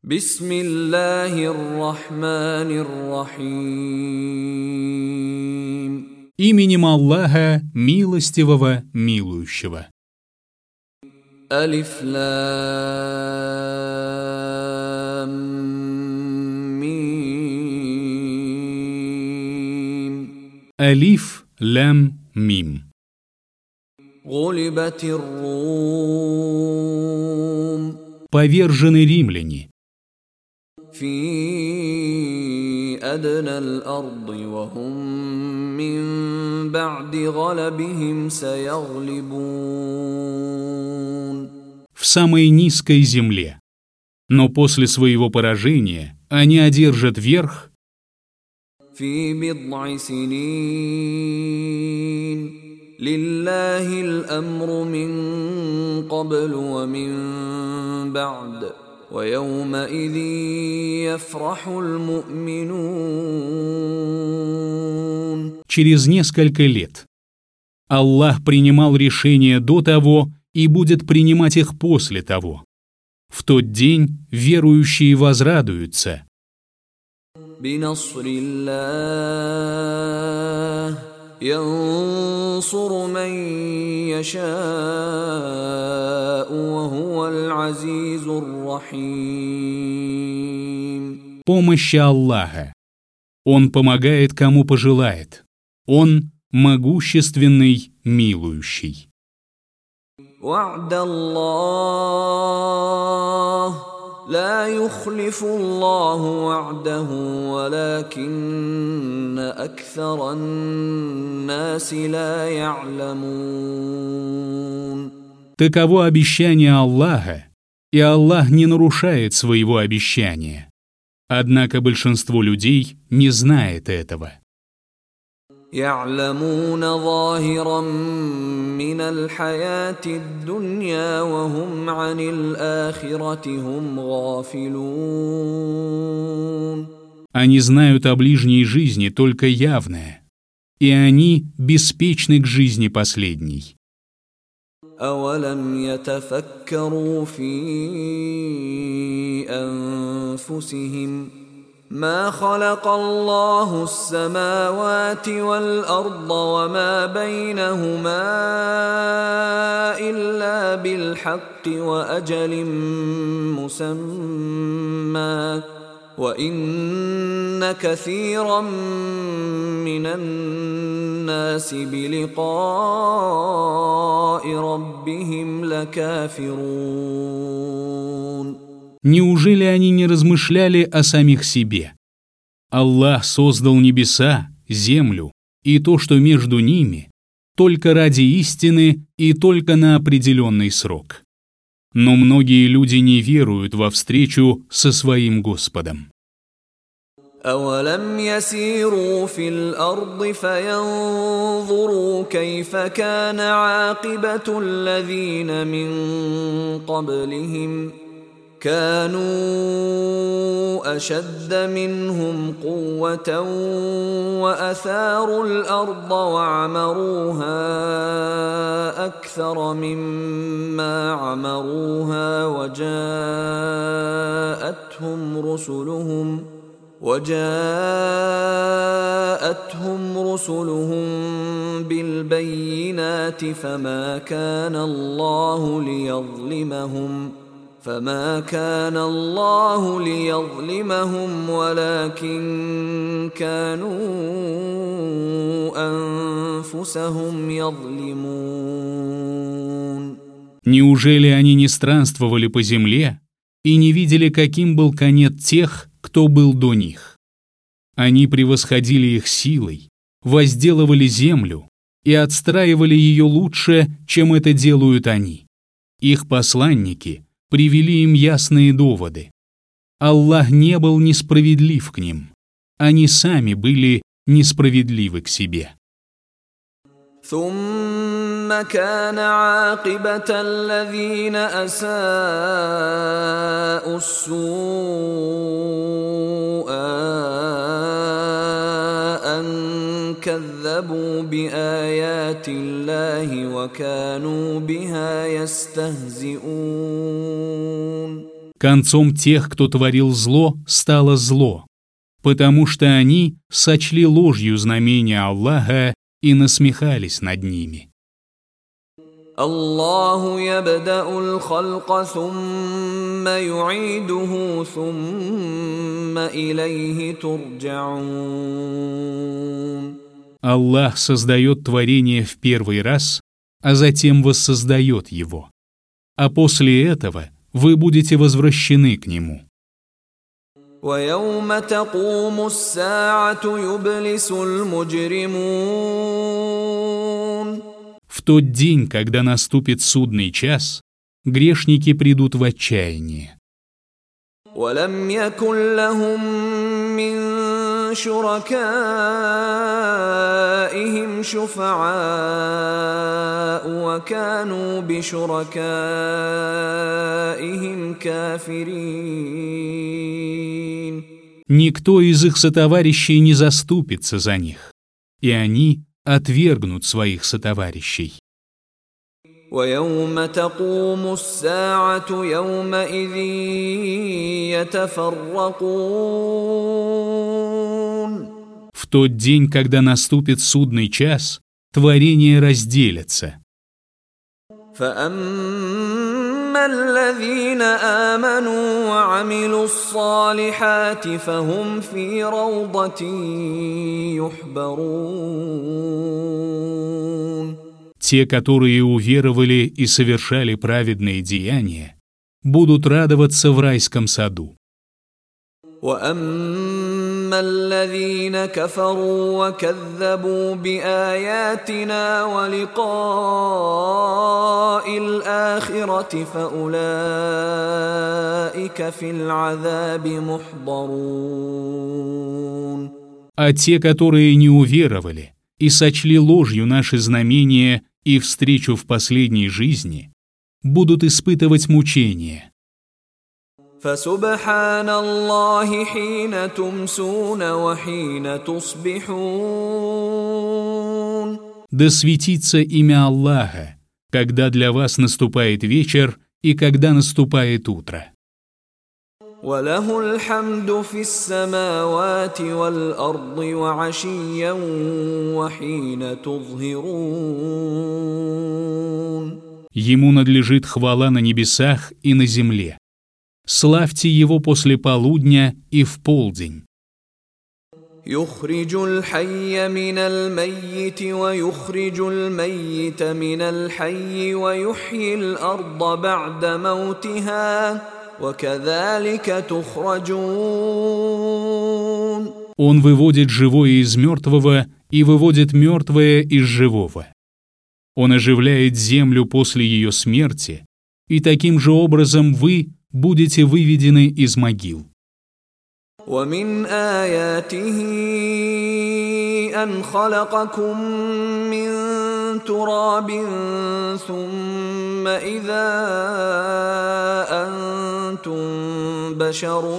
بسم الله الرحمن الرحيم. Именем Аллаха, милостивого, милующего. ألف لام ميم. Алиф, лям, мим. غلبت الروم Повержены римляне في أدنى الأرض وهم من بعد غلبهم سيغلبون. в самой низкой земле. Но после своего поражения они одержат верх في بضع سنين لله الأمر من قبل ومن بعد ويومئذ يفرح المؤمنون. через несколько лет. Аллах принимал решения до того и будет принимать их после того. В тот день верующие возрадуются بنصر الله ينصر من يشاء وهو العزيز الرحيم. помощи Аллаха. Он помогает, кому пожелает. Он могущественный, милующий. وعد الله لا يخلف الله وعده ولكن أكثر الناس لا يعلمون. Таково обещание Аллаха, и Аллах не нарушает своего обещания. Однако большинство людей не знает этого. يعلمون ظاهرا من الحياة الدنيا وهم عن الآخرة هم غافلون. Они знают о ближней жизни только явное, и они беспечны к жизни последней. أولم يتفكروا في أنفسهم ما خلق الله السماوات والأرض وما بينهما إلا بالحق وأجل مسمى وإن كثيرا من الناس بلقاء ربهم لكافرون. Неужели они не размышляли о самих себе? Аллах создал небеса, землю и то, что между ними, только ради истины и только на определенный срок. Но многие люди не веруют во встречу со своим Господом. أولم يسيروا في الأرض فينظروا كيف كان عاقبة الذين من قبلهم كانوا أشد منهم قوة وأثاروا الأرض وعمروها أكثر مما عمروها وجاءتهم رسلهم بالبينات فما كان الله ليظلمهم ولكن كانوا أنفسهم يظلمون. Неужели они не странствовали по земле и не видели, каким был конец тех, кто был до них? Они превосходили их силой, возделывали землю и отстраивали ее лучше, чем это делают они. Их посланники привели им ясные доводы. Аллах не был несправедлив к ним. Они сами были несправедливы к себе. ثم كان عاقبة الذين أساءوا السوء أن كذبوا بآيات الله وكانوا بها يستهزئون. Концом тех, кто творил зло, стало зло, потому что они сочли ложью знамения Аллаха и насмехались над ними. Аллаху ябдa'у al-khalqa thumma yu'iduhu thumma ilayhi turja'un. Аллах создает творение в первый раз, а затем воссоздает его. А после этого вы будете возвращены к Нему. وَيَوْمَ تَقُومُ السَّاعَةُ يُبْلِسُ الْمُجْرِمُونَ. В тот день, когда наступит судный час, грешники придут в отчаяние. وَلَمْ يَكُنْ لَهُم مِّن شُرَكَائِهِمْ شُفَعَاءُ وَكَانُوا بِشُرَكَائِهِمْ كَافِرِينَ. Никто из их сотоварищей не заступится за них, и они отвергнут своих сотоварищей. وَيَوْمَ تَقُومُ السَّاعَةُ يَوْمَئِذٍ يَتَفَرَّقُونَ. В тот день, когда наступит судный час, творения разделятся. فَأَمَّا الَّذِينَ آمَنُوا وَعَمِلُوا الصَّالِحَاتِ فَهُمْ فِي رَوْضَةٍ يُحْبَرُونَ. Те, которые уверовали и совершали праведные деяния, будут радоваться в райском саду. وَأَمَّا الَّذِينَ كَفَرُوا وَكَذَّبُوا بِآيَاتِنَا وَلِقَاءِ الْآخِرَةِ فَأُولَئِكَ فِي الْعَذَابِ مُحْضَرُونَ. А те, которые не уверовали и сочли ложью наши знамения и встречу в последней жизни, будут испытывать мучения. فَسُبْحَانَ اللَّهِ حِينَ تُمْسُونَ وَحِينَ تُصْبِحُونَ. Да светится имя Аллаха, когда для вас наступает вечер и когда наступает утро. وَلَهُ الْحَمْدُ فِي السَّمَاوَاتِ وَالْأَرْضِ وَعَشِيًّا وَحِينَ تُظْهِرُونَ. Ему надлежит хвала на небесах и на земле. Славьте его после полудня и в полдень. يُخْرِجُ الْحَيَّ مِنَ الْمَيِّتِ وَيُخْرِجُ الْمَيِّتَ مِنَ الْحَيِّ وَيُحْيِي الْأَرْضَ بَعْدَ مَوْتِهَا وَكَذَلِكَ تُخْرَجُونَ. Он выводит живое из мертвого и выводит мертвое из живого. Он оживляет землю после ее смерти, и таким же образом вы будете выведены из могил. وَمِنْ آيَاتِهِ أَنْ خَلَقَكُم مِّن تُرَابٍ ثُمَّ إِذَا أَنْتُمْ بَشَرٌ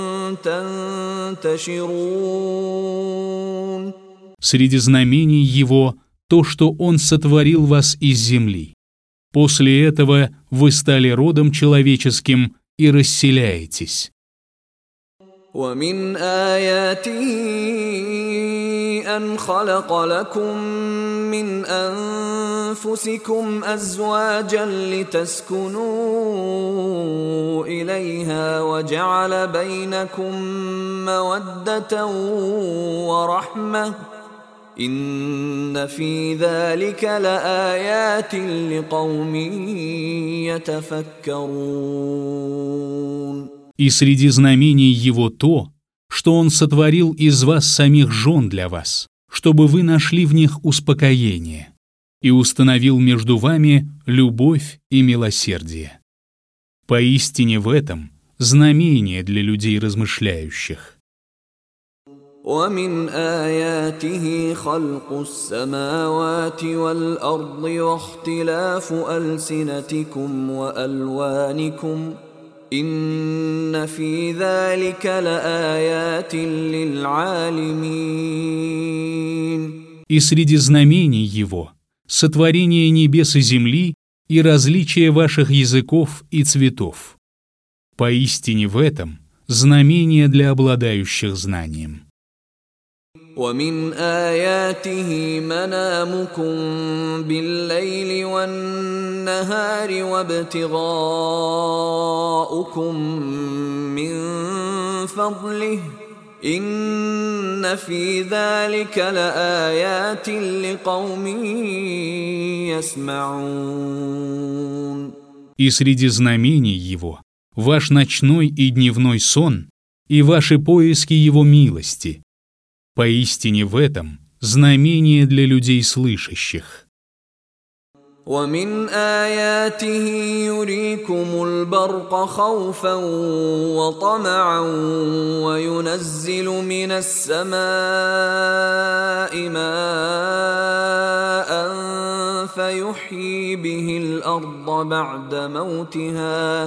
تَنْتَشِرُونَ. Среди знамений его то, что он сотворил вас из земли. После этого вы стали родом человеческим и расселяетесь. وَمِنْ آيَاتِهِ أَنْ خَلَقَ لَكُم مِّنْ أَنفُسِكُمْ أَزْوَاجًا لِتَسْكُنُوا إِلَيْهَا وَجَعَلَ بَيْنَكُم مَّوَدَّةً وَرَحْمَةً إِنَّ فِي ذَلِكَ لَآيَاتٍ لِقَوْمٍ يَتَفَكَّرُونَ. И среди знамений его то, что он сотворил из вас самих жен для вас, чтобы вы нашли в них успокоение, и установил между вами любовь и милосердие. Поистине в этом знамение для людей размышляющих. وَمِنْ آيَاتِهِ خَلْقُ السَّمَاوَاتِ وَالْأَرْضِ وَاخْتِلَافُ أَلْسِنَتِكُمْ وَأَلْوَانِكُمْ إِنَّ فِي ذَلِكَ لَآيَاتٍ لِلْعَالِمِينَ. И среди знамений его сотворение небес и земли и различие ваших языков и цветов. Поистине в этом знамение для обладающих знанием. ومن آياته منامكم بالليل والنهار وابتغاؤكم من فضله إن في ذلك لآيات لقوم يسمعون. И среди знамений Его ваш ночной и дневной сон и ваши поиски Его милости. Поистине в этом знамение для людей слышащих. ومن آياته يريكم البرق خوفا وطمعا وينزل من السماء ماء فيحيي به الأرض بعد موتها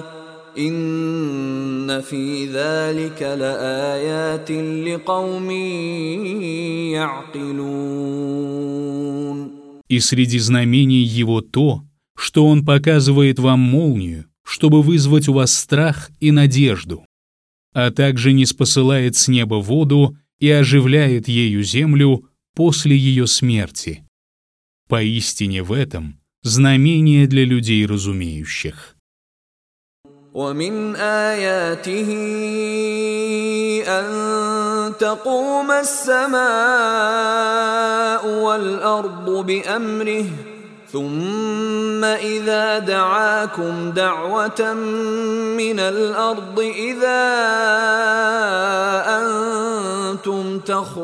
إن في ذلك لآيات لقوم يعقلون. И среди знамений Его то, что Он показывает вам молнию, чтобы вызвать у вас страх и надежду, а также ниспосылает с неба воду и оживляет ею землю после ее смерти. Поистине в этом знамение для людей разумеющих. ومن آياته أن تقوم السماء والأرض بأمره ثم إذا دعاكم دعوة من الأرض إذا أنتم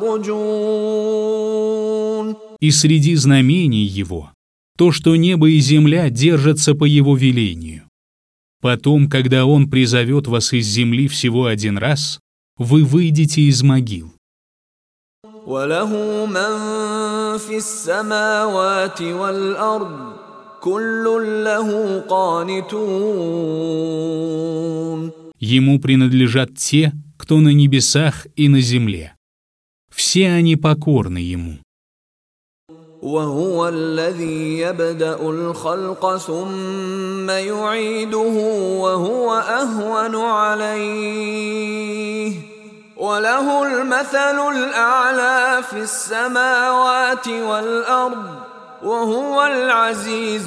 تخرجون. И среди знамений Его то, что небо и земля держатся по Его велению. Потом, когда Он призовет вас из земли всего один раз, вы выйдете из могил. وَلَهُ مَن فِي السَّمَاوَاتِ وَالْأَرْضِ كُلٌّ لَهُ قَانِتُونَ. Ему принадлежат те, кто на небесах и на земле. Все они покорны Ему. وهو الذي يبدأ الخلق ثم يعيده وهو أهون عليه وله المثل الأعلى في السماوات والأرض وهو العزيز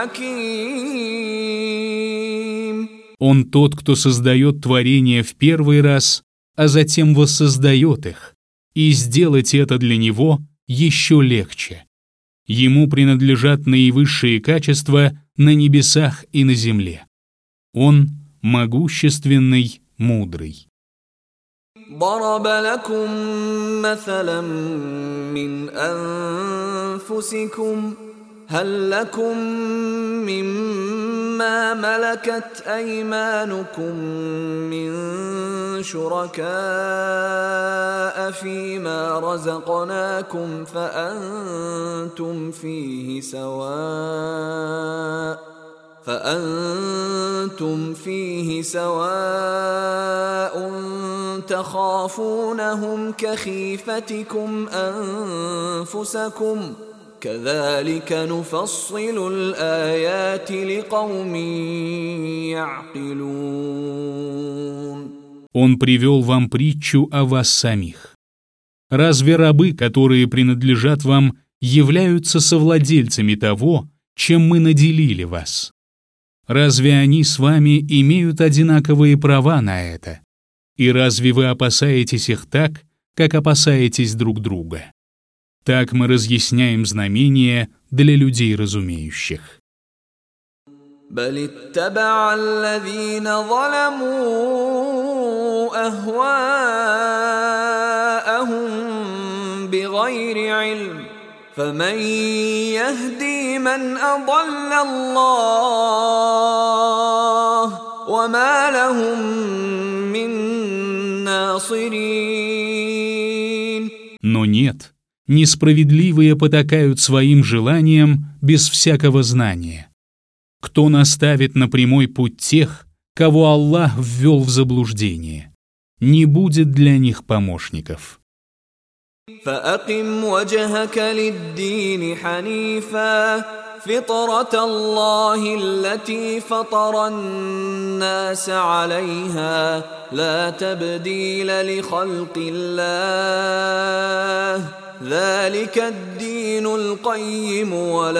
الحكيم. Он тот, кто создает творения в первый раз, а затем воссоздает их, и сделать это для Него еще легче. Ему принадлежат наивысшие качества на небесах и на земле. Он могущественный, мудрый. ضرب لكم مثلا من أنفسكم هل لكم مما ملكت أيمانكم من شركاء فيما رزقناكم فأنتم فيه سواء تخافونهم كخيفتكم أنفسكم كذلك نفصل الآيات لقوم يعقلون. Он привел вам притчу о вас самих. Разве рабы, которые принадлежат вам, являются совладельцами того, чем мы наделили вас? Разве они с вами имеют одинаковые права на это? И разве вы опасаетесь их так, как опасаетесь друг друга? Так мы разъясняем знамения для людей разумеющих. بل اتبع الذين ظلموا أهواءهم بغير علم فمن يهدي من أضل الله وما لهم من ناصرين. Но нет, несправедливые потакают своим желаниям без всякого знания. Кто наставит на прямой путь тех, кого Аллах ввел в заблуждение? Не будет для них помощников. فأقم وجهك للدين حنيفا فطرة الله التي فطر الناس عليها لا تبديل لخلق الله ذلك الدين القيم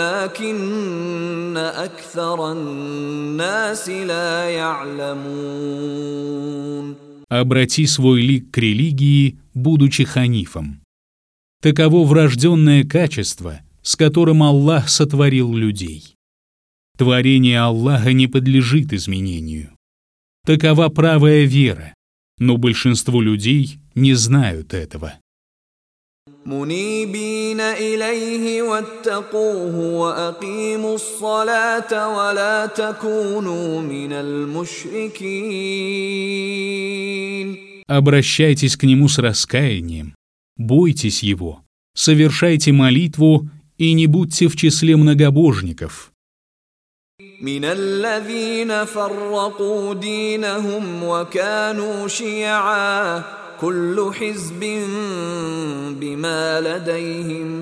ولكن أكثر الناس لا يعلمون. Обрати свой лик к религии, будучи ханифом. Таково врожденное качество, с которым Аллах сотворил людей. Творение Аллаха не подлежит изменению. Такова правая вера, но большинство людей не знают этого. منيبين إليه واتقوه وأقيموا الصلاة ولا تكونوا من المشركين. Обращайтесь к Нему с раскаянием, бойтесь Его, совершайте молитву и не будьте в числе многобожников. من الذين فرقوا دينهم وكانوا شيعا كل حزب بما لديهم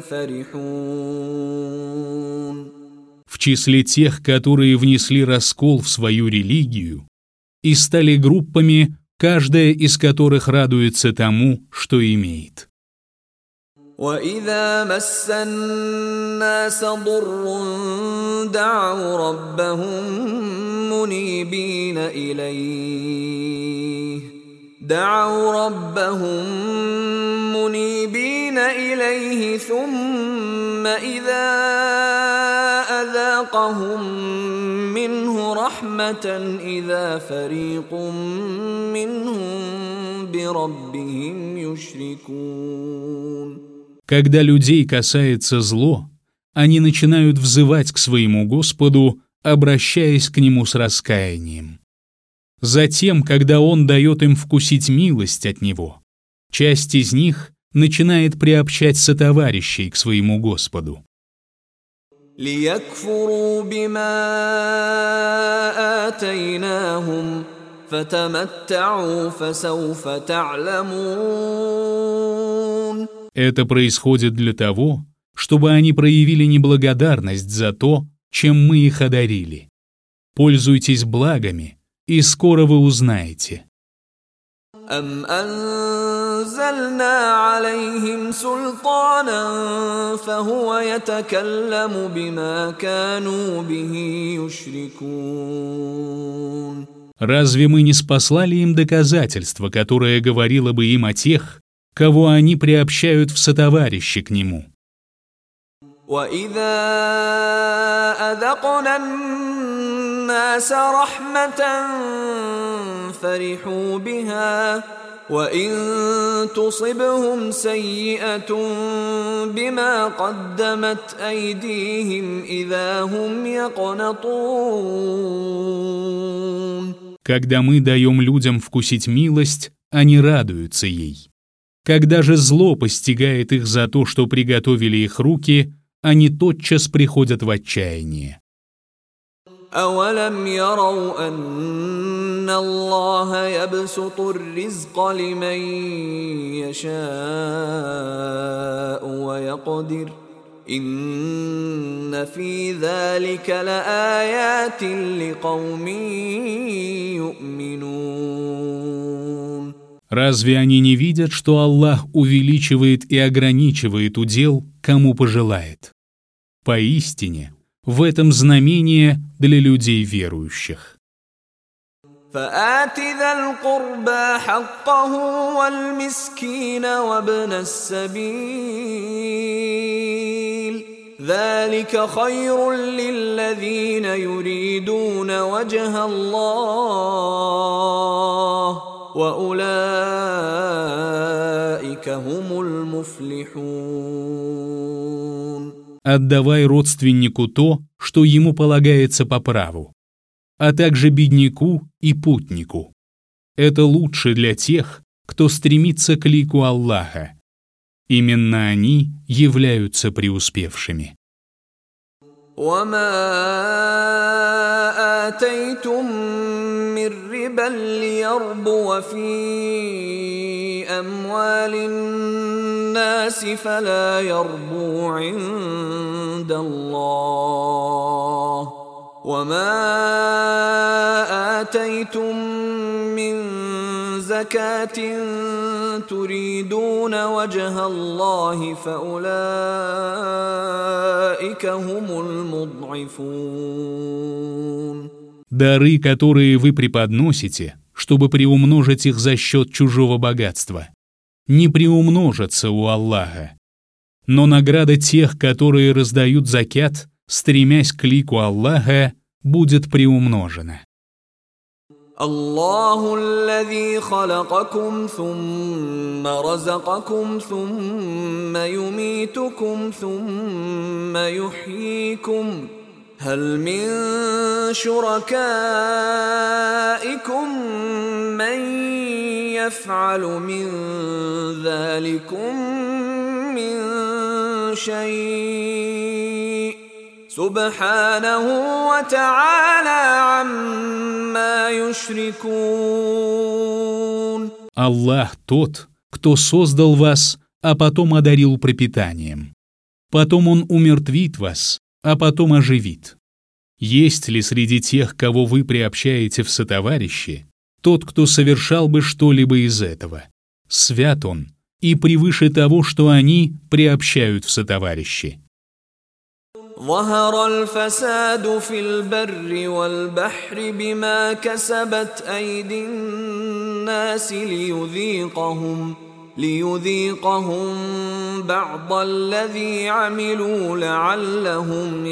فرحون. В числе тех, которые внесли раскол в свою религию и стали группами, каждая из которых радуется тому, что имеет. وَإِذَا مَسَّ النَّاسَ ضُرٌّ دَعَوْا رَبَّهُم مُنِيبِينَ إِلَيْهِ ثُمَّ إِذَا أَذَاقَهُم مِّنْهُ رَحْمَةً إِذَا فَرِيقٌ مِّنْهُم بِرَبِّهِمْ يُشْرِكُونَ. Когда людей касается зло, они начинают взывать к своему Господу, обращаясь к Нему с раскаянием. Затем, когда Он дает им вкусить милость от Него, часть из них начинает приобщать сотоварищей к своему Господу. لِيَكْفُرُوا بِمَا آتَيْنَاهُمْ فَتَمَتَّعُوا فَسَوْفَ تَعْلَمُونَ. Это происходит для того, чтобы они проявили неблагодарность за то, чем мы их одарили. Пользуйтесь благами, и скоро вы узнаете. أَمْ أَنزَلْنَا عَلَيْهِمْ سُلْطَانًا فَهُوَ يَتَكَلَّمُ بِمَا كَانُوا بِهِ يُشْرِكُونَ. Разве мы не спаслали им доказательство, которое говорило бы им о тех, кого они приобщают в сотоварищи к Нему? وَإِذَا أَذَقْنَا النَّاسَ رَحْمَةً فَرِحُوا بِهَا وَإِن تُصِبْهُمْ سَيِّئَةٌ بِمَا قَدَّمَتْ أَيْدِيهِمْ إِذَا هُمْ يَقْنَطُونَ. Когда мы даем людям вкусить милость, они радуются ей. Когда же зло постигает их за то, что приготовили их руки, они тотчас приходят в отчаяние. أَوَلَمْ يَرَوْا أَنَّ اللَّهَ يَبْسُطُ الرِّزْقَ لِمَن يَشَاءُ وَيَقْدِرُ إِنَّ فِي ذَلِكَ لَآيَاتٍ لِقَوْمٍ يُؤْمِنُونَ. Разве они не видят, что Аллах увеличивает и ограничивает удел, кому пожелает? Поистине, в этом знамение для людей верующих. فآت ذا القربى حقه والمسكين وابن السبيل ذلك خير للذين يريدون وجه الله وأولئك هم المفلحون. Отдавай родственнику то, что ему полагается по праву, а также бедняку и путнику. Это лучше для тех, кто стремится к лику Аллаха. Именно они являются преуспевшими. وما آتيتم من ربا ليربو في أموال الناس فلا يربو عند عند الله وما آتيتم من زكاة تريدون وجه الله فأولئك هم المضعفون. Дары, которые вы преподносите, чтобы приумножить их за счет чужого богатства, не приумножатся у Аллаха. Но награда тех, которые раздают закят, стремясь к лику Аллаха, будет приумножена. الله الذي خلقكم ثم رزقكم ثم يميتكم ثم يحييكم هل من شركائكم من يفعل من ذلكم من شيء سبحانه وتعالى عما يشركون. Аллах тот, кто создал вас, а потом одарил пропитанием. Потом Он умертвит вас, а потом оживит. Есть ли среди тех, кого вы приобщаете в сотоварищи, тот, кто совершал бы что-либо из этого? Свят Он и превыше того, что они приобщают в сотоварищи. ظهر الفساد في البر والبحر بما كسبت أيدي الناس ليذيقهم بعض الذي عملوا لعلهم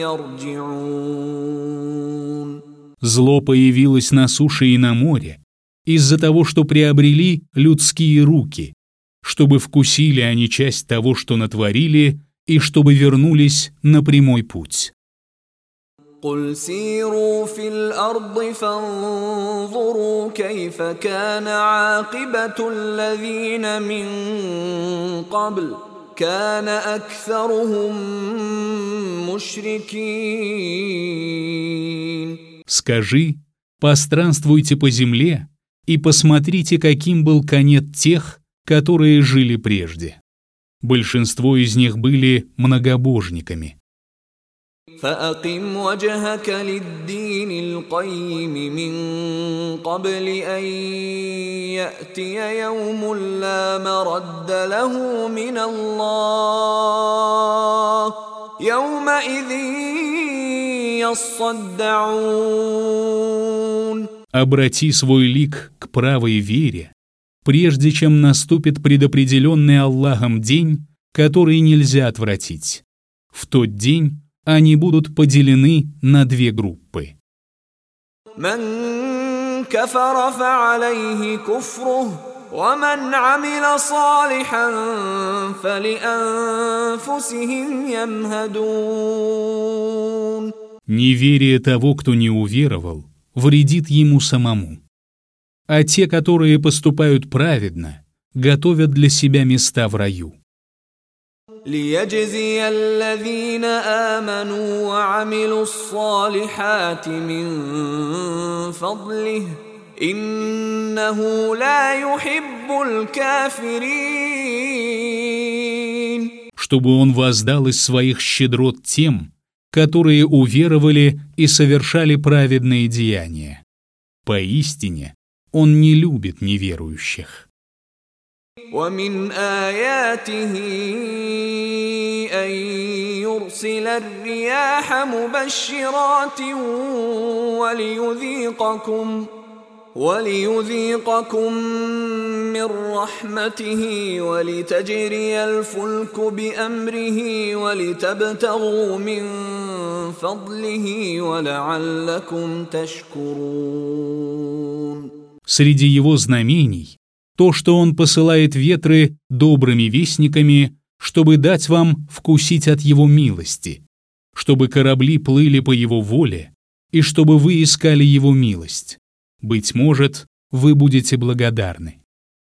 يرجعون. Зло появилось на суше и на море из-за того, что приобрели людские руки, чтобы вкусили они часть того, что натворили, и чтобы вернулись на прямой путь. قل سيروا في الأرض فانظروا كيف كان عاقبة الذين من قبل كان أكثرهم مشركين. Скажи, постранствуйте по земле и посмотрите, каким был конец тех, которые жили прежде. Большинство из них были многобожниками. فأقم وجهك للدين القيم من قبل أن يأتي يوم لا مرد له من الله يومئذ يصدعون. Обрати свой лик к правой вере, прежде чем наступит предопределенный Аллахом день, который нельзя отвратить. В тот день они будут поделены на две группы. من كفر فعليه كفره ومن عمل صالحا فلأنفسهم يمهدون. Неверие того, кто не уверовал, вредит ему самому. А те, которые поступают праведно, готовят для себя места в раю. ليجزي الذين آمنوا وعملوا الصالحات من فضله إنه لا يحب الكافرين. Чтобы он воздал из своих щедрот тем, которые уверовали и совершали праведные деяния. Поистине, он не любит неверующих. ومن آياته أن يرسل الرياح مبشرات وليذيقكم من رحمته ولتجري الفلك بأمره ولتبتغوا من فضله ولعلكم تشكرون. Среди его знамений то, что он посылает ветры добрыми вестниками, чтобы дать вам вкусить от его милости, чтобы корабли плыли по его воле и чтобы вы искали его милость. Быть может, вы будете благодарны.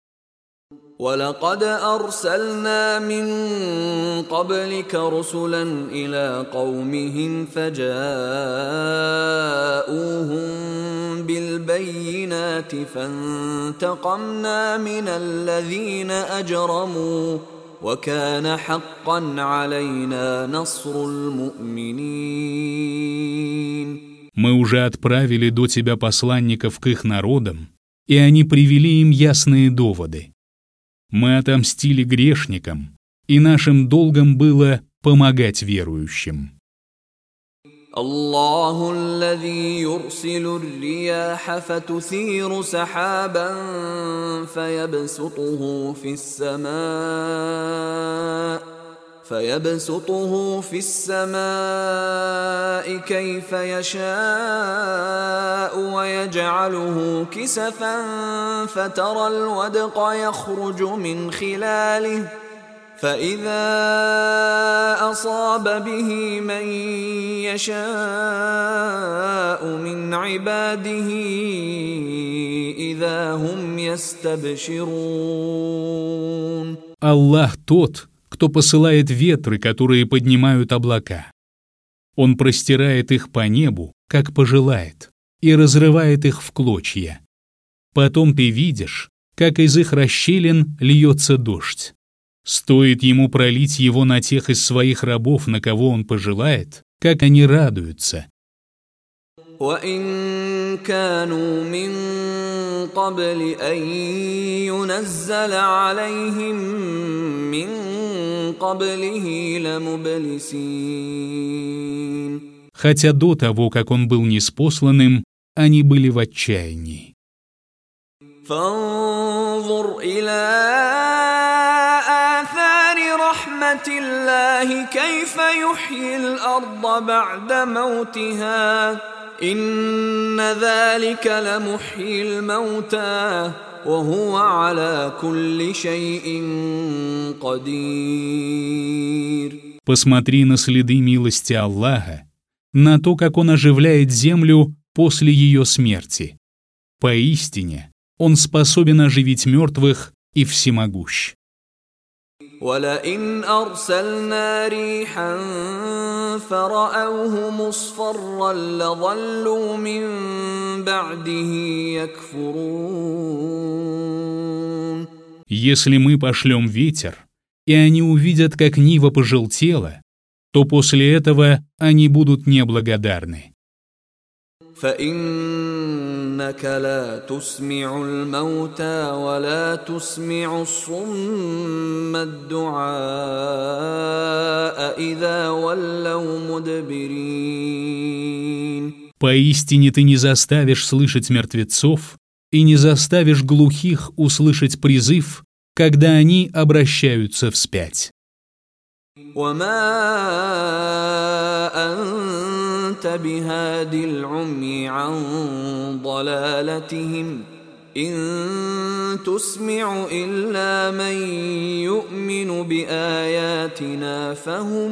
ولقد أرسلنا من قبلك رسلا إلى قومهم فجاءوهم بالبينات فانتقمنا من الذين أجرموا وكان حقا علينا نصر المؤمنين. Мы уже отправили до тебя посланников к их народам, и они привели им ясные доводы. Мы отомстили грешникам, и нашим долгом было помогать верующим. الله الذي يرسل الرياح فتثير سحابا فيبسطه في السماء كيف يشاء ويجعله كسفا فترى الودق يخرج من خلاله فإذا أصاب به من يشاء من عباده إذا هم يستبشرون. Аллах тот, кто посылает ветры, которые поднимают облака. Он простирает их по небу, как пожелает, и разрывает их в клочья. Потом ты видишь, как из их расщелин льется дождь. Стоит ему пролить его на тех из своих рабов, на кого он пожелает, как они радуются. وَإِن كَانُوا مِن قَبْلِ أَن يُنَزَّلَ عَلَيْهِم مِّن قَبْلِهِ لَمُبْلِسِينَ. Хотя до того, как он был ниспосланным, они были в отчаянии. فَانظُرْ إِلَىٰ آثَارِ رَحْمَةِ اللَّهِ كَيْفَ يُحْيِي الْأَرْضَ بَعْدَ مَوْتِهَا إِنَّ ذَلِكَ لَمُحْيِي الْمَوْتَىٰ وَهُوَ عَلَى كُلِّ شَيْءٍ قَدِيرٌ. Посмотри на следы милости Аллаха, на то, как Он оживляет землю после ее смерти. Поистине, Он способен оживить мертвых и всемогущ. وَلَئِنْ أَرْسَلْنَا رِيحًا فَرَأَوْهُ مُصْفَرًّا لَظَلُّوا مِنْ بَعْدِهِ يَكْفُرُونَ. Если мы пошлем ветер, и они увидят, как нива пожелтела, то после этого они будут неблагодарны. فَإِنَّكَ لَا تُسْمِعُ الْمَوْتَى وَلَا تُسْمِعُ الصُّمَّ الدُّعَاءَ إِذَا وَلَّوْا مُدْبِرِينَ. Поистине ты не заставишь слышать мертвецов и не заставишь глухих услышать призыв, когда они обращаются вспять. وَمَا أَنْتَ بِهَادِ الْعُمْيِ عَنْ ضَلَالَتِهِمْ إِن تُسْمِعُ إِلَّا مَن يُؤْمِنُ بِآيَاتِنَا فَهُمْ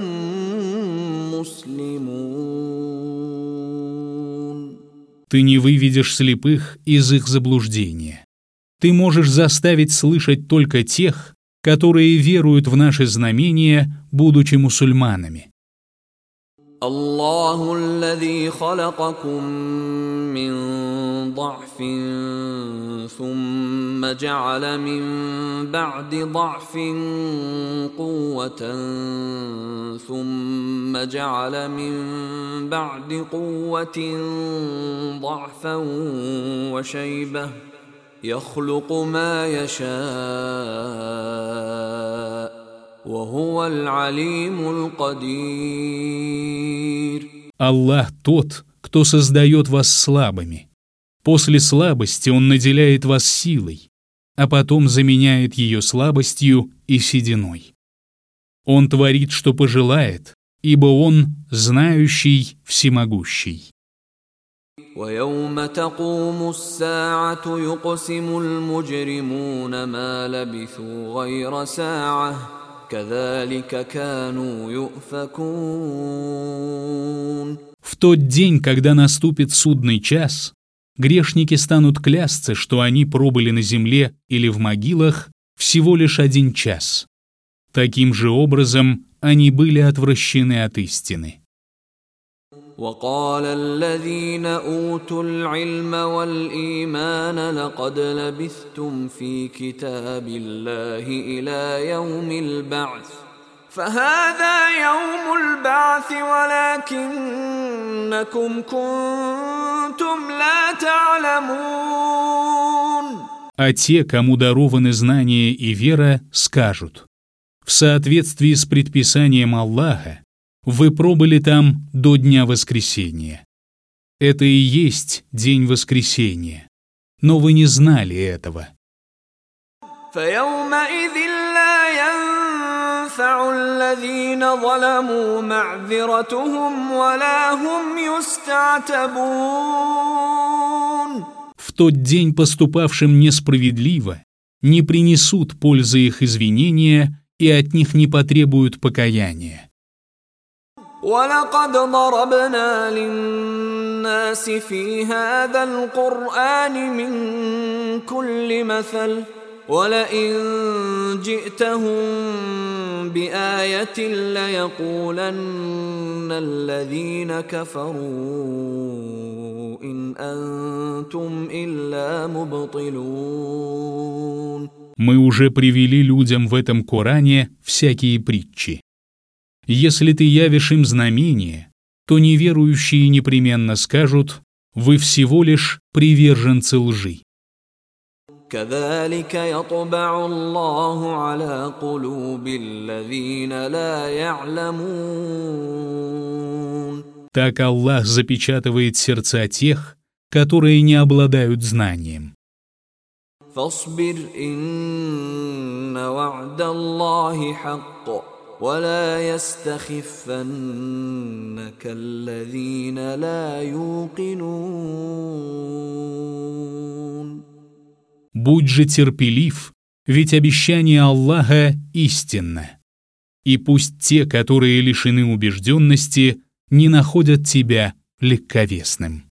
مُسْلِمُونَ. Ты не выведешь слепых из их заблуждения. Ты можешь заставить слышать только тех, которые веруют в наши знамения, будучи мусульманами. الله الذي خلقكم من ضعف ثم جعل من بعد ضعف قوة ثم جعل من بعد قوة ضعفا وشيبة يخلق ما يشاء وهو العليم القدير. Аллах тот, кто создает вас слабыми. После слабости Он наделяет вас силой, а потом заменяет ее слабостью и сединой. Он творит, что пожелает, ибо Он знающий, всемогущий. وَيَوْمَ تَقُومُ السَّاعَةُ يُقْسِمُ الْمُجْرِمُونَ مَا لَبِثُوا غَيْرَ سَاعَةٍ كَذَلِكَ كَانُوا يُؤْفَكُونَ. В тот день, когда наступит судный час, грешники станут клясться, что они пробыли на земле или в могилах всего лишь 1 час. Таким же образом они были отвращены от истины. وقال الذين أوتوا العلم والإيمان لقد لبثتم في كتاب الله إلى يوم البعث فهذا يوم البعث ولكنكم كنتم لا تعلمون. А те, кому дарованы знания и вера, скажут: в соответствии с предписанием Аллаха, вы пробыли там до дня воскресения. Это и есть день воскресения, но вы не знали этого. فيومئذ لا ينفع الذين ظلموا معذرتهم ولا هم يستعتبون. В тот день поступавшим несправедливо не принесут пользы их извинения и от них не потребуют покаяния. وَلَقَدْ ضَرَبْنَا لِلنَّاسِ فِي هَذَا الْقُرْآنِ مِنْ كُلِّ مَثَلٍ وَلَئِنْ جِئْتَهُمْ بِآيَةٍ لَيَقُولَنَّ الَّذِينَ كَفَرُوا إِنْ أَنْتُمْ إِلَّا مُبْطِلُونَ. Мы уже привели людям в этом Коране всякие притчи. Если ты явишь им знамение, то неверующие непременно скажут: вы всего лишь приверженцы лжи. كذلك يطبع الله على قلوب الذين لا يعلمون. Так Аллах запечатывает сердца тех, которые не обладают знанием. فاصبر إن وعد الله حق ولا يستخفنك الذين لا يوقنون. Будь же терпелив, ведь обещание Аллаха истинно. И пусть те, которые лишены убежденности, не находят тебя легковесным.